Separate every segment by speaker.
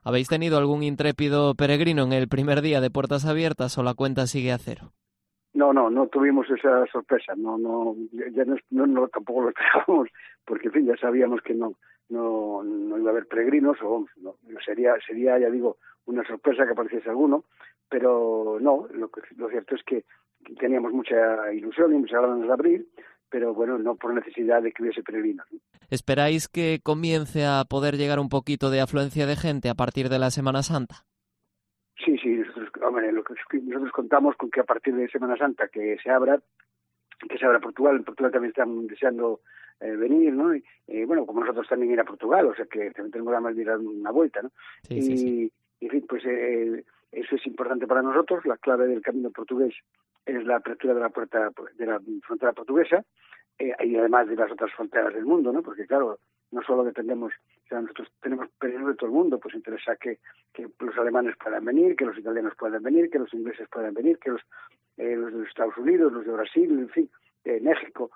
Speaker 1: ¿Habéis tenido algún intrépido peregrino en el primer día de puertas abiertas o la cuenta sigue a cero?
Speaker 2: No tuvimos esa sorpresa, ya tampoco lo esperábamos, porque en fin, ya sabíamos que no iba a haber peregrinos, o no, sería, ya digo, una sorpresa que apareciese alguno, pero no, lo cierto es que teníamos mucha ilusión y muchas ganas de abrir, pero bueno, no por necesidad de que hubiese peregrinos, ¿no?
Speaker 1: ¿Esperáis que comience a poder llegar un poquito de afluencia de gente a partir de la Semana Santa?
Speaker 2: Sí, nosotros contamos con que a partir de Semana Santa que se abra Portugal. En Portugal también están deseando venir, ¿no? Bueno, como nosotros también ir a Portugal, o sea que también tenemos ganas de ir a dar una vuelta, ¿no?
Speaker 1: Sí.
Speaker 2: En fin, pues eso es importante para nosotros. La clave del camino portugués es la apertura de la puerta de la frontera portuguesa, y además de las otras fronteras del mundo, ¿no? Porque claro, no solo dependemos, o sea, nosotros tenemos peregrinos de todo el mundo, pues interesa que los alemanes puedan venir, que los italianos puedan venir, que los ingleses puedan venir, que los de Estados Unidos, los de Brasil, en fin, México,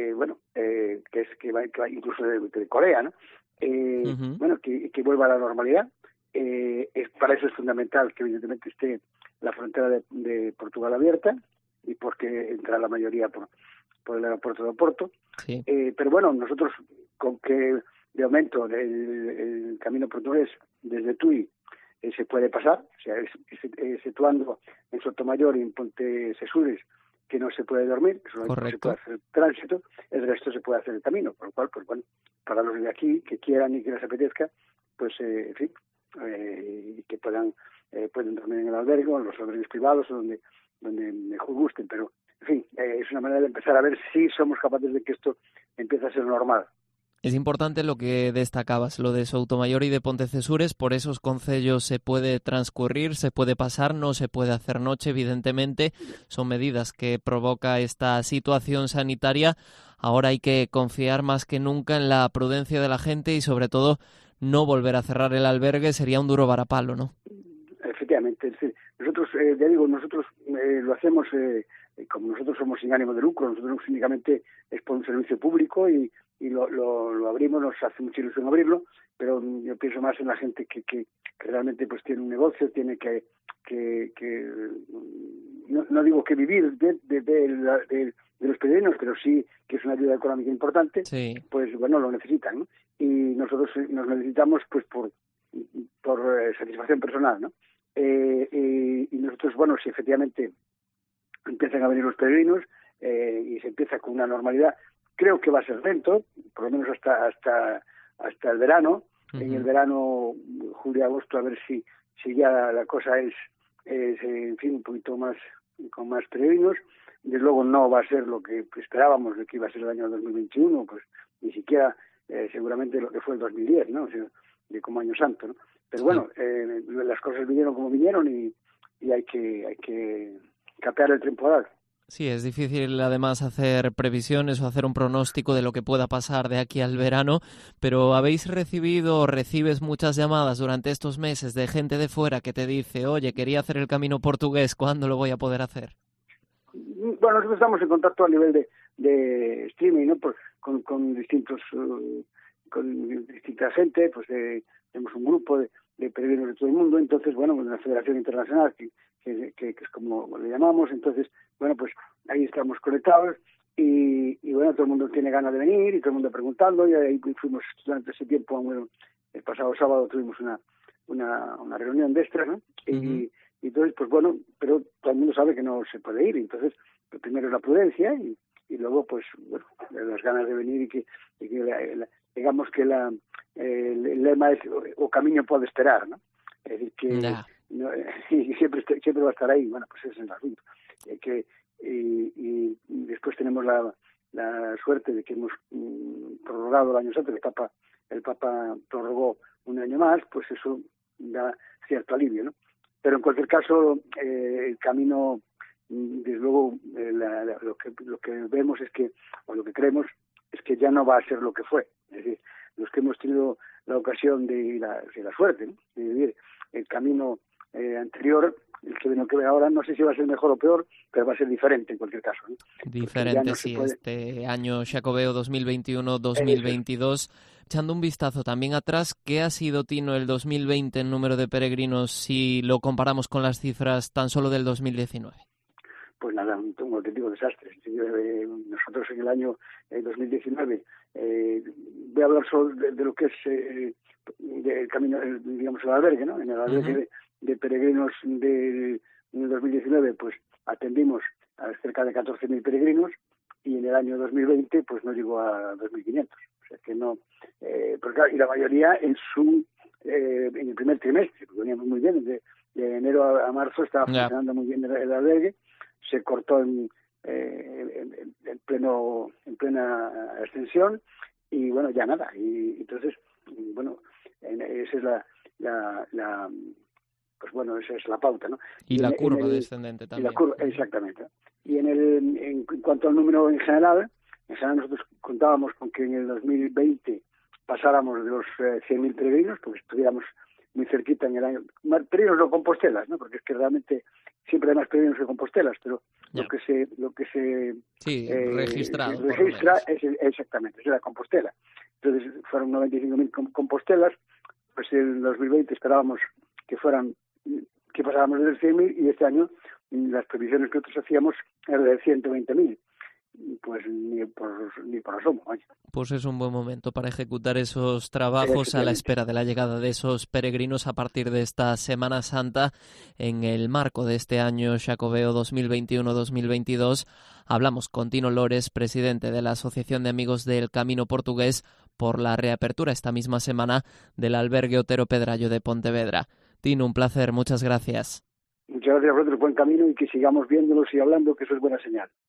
Speaker 2: que va incluso de Corea, ¿no? Bueno, que vuelva a la normalidad. Para eso es fundamental que evidentemente esté la frontera de Portugal abierta, y porque entra la mayoría por el aeropuerto de Oporto.
Speaker 1: Sí.
Speaker 2: Pero bueno, nosotros con que de momento el camino portugués desde Tui se puede pasar, o sea, exceptuando en Sotomayor y en Ponte Sesures, que no se puede dormir, que solamente se puede hacer tránsito, el resto se puede hacer el camino, por lo cual, pues bueno, para los de aquí que quieran y que les apetezca, pues en fin, que pueden dormir en el albergue o en los albergues privados, o donde mejor gusten, pero en fin, es una manera de empezar a ver si somos capaces de que esto empiece a ser normal.
Speaker 1: Es importante lo que destacabas, lo de Soutomayor y de Pontecesures. Por esos concellos se puede transcurrir, se puede pasar, no se puede hacer noche, evidentemente. Son medidas que provoca esta situación sanitaria. Ahora hay que confiar más que nunca en la prudencia de la gente y sobre todo no volver a cerrar el albergue. Sería un duro varapalo, ¿no?
Speaker 2: Efectivamente, sí. Nosotros, ya digo, nosotros lo hacemos, como nosotros somos sin ánimo de lucro, nosotros únicamente es por un servicio público y lo abrimos, nos hace mucha ilusión abrirlo, pero yo pienso más en la gente que realmente pues tiene un negocio, tiene que no digo que vivir de los peregrinos, pero sí que es una ayuda económica importante,
Speaker 1: sí.
Speaker 2: Pues bueno, lo necesitan, ¿no? Y nosotros nos necesitamos pues por satisfacción personal, ¿no? Y nosotros, bueno, si efectivamente empiezan a venir los peregrinos y se empieza con una normalidad, creo que va a ser lento, por lo menos hasta el verano. Uh-huh. En el verano, julio, agosto, a ver si ya la cosa es en fin, un poquito más, con más peregrinos. Desde luego no va a ser lo que esperábamos de que iba a ser el año 2021, pues ni siquiera seguramente lo que fue el 2010, ¿no? O sea, de como año santo, ¿no? Pero bueno, las cosas vinieron como vinieron y hay que capear el temporal.
Speaker 1: Sí, es difícil además hacer previsiones o hacer un pronóstico de lo que pueda pasar de aquí al verano, pero ¿habéis recibido o recibes muchas llamadas durante estos meses de gente de fuera que te dice, oye, quería hacer el camino portugués, ¿cuándo lo voy a poder hacer?
Speaker 2: Bueno, nosotros estamos en contacto a nivel de streaming, ¿no? Con distintos, con distinta gente, pues tenemos un grupo de peregrinos de todo el mundo, entonces, bueno, una federación internacional que es como le llamamos, entonces, bueno, pues ahí estamos conectados y bueno, todo el mundo tiene ganas de venir y todo el mundo preguntando, y ahí fuimos durante ese tiempo, bueno, el pasado sábado tuvimos una reunión de extras, ¿no? Uh-huh. Y entonces, pues bueno, pero todo el mundo sabe que no se puede ir, entonces, pues primero es la prudencia y luego, pues, bueno, las ganas de venir y que digamos que el lema es o camino puede esperar, ¿no? Es decir, que no, siempre va a estar ahí. Bueno, pues ese es el asunto. Y después tenemos la suerte de que hemos prorrogado el año santo, el Papa prorrogó un año más, pues eso da cierto alivio, ¿no? Pero en cualquier caso, el camino, desde luego, lo que vemos es que, o lo que creemos, es que ya no va a ser lo que fue. Es decir, los que hemos tenido la ocasión de la suerte, ¿no? De vivir el camino anterior, el que viene ahora, no sé si va a ser mejor o peor, pero va a ser diferente en cualquier caso, ¿no?
Speaker 1: Diferente, sí, este año Xacobeo 2021-2022. Echando un vistazo también atrás, ¿qué ha sido, Tino, el 2020 en número de peregrinos si lo comparamos con las cifras tan solo del 2019?
Speaker 2: Pues nada, un auténtico desastre. Nosotros en el año 2019, voy a hablar solo de lo que es del camino, digamos, el albergue, ¿no? En el albergue de peregrinos en el 2019, pues atendimos a cerca de 14.000 peregrinos, y en el año 2020, pues no llegó a 2.500. O sea que no, pero claro, y la mayoría en el primer trimestre, porque veníamos muy bien, de enero a marzo estaba funcionando muy bien el albergue. Se cortó en plena extensión, y bueno, ya nada. Y entonces, bueno, esa es pues bueno, esa es la pauta, ¿no?
Speaker 1: Y la curva descendente también.
Speaker 2: Y la curva, exactamente. Y en cuanto al número en general nosotros contábamos con que en el 2020 pasáramos de los 100.000 peregrinos, porque estuviéramos muy cerquita en el año. Peregrinos no compostelas, ¿no? Porque es que realmente siempre hay más peregrinos que compostelas, pero lo que se
Speaker 1: registra
Speaker 2: es exactamente, es la Compostela. Entonces fueron 95.000 compostelas, pues en 2020 esperábamos que pasáramos de los 100.000, y este año las previsiones que nosotros hacíamos eran de 120.000. Pues ni por asomo, vaya.
Speaker 1: Pues es un buen momento para ejecutar esos trabajos a la espera de la llegada de esos peregrinos a partir de esta Semana Santa. En el marco de este año Xacobeo 2021-2022 hablamos con Tino Lores, presidente de la Asociación de Amigos del Camino Portugués, por la reapertura esta misma semana del albergue Otero Pedrallo de Pontevedra. Tino, un placer, muchas gracias.
Speaker 2: Muchas gracias por el buen camino, y que sigamos viéndolos y hablando, que eso es buena señal.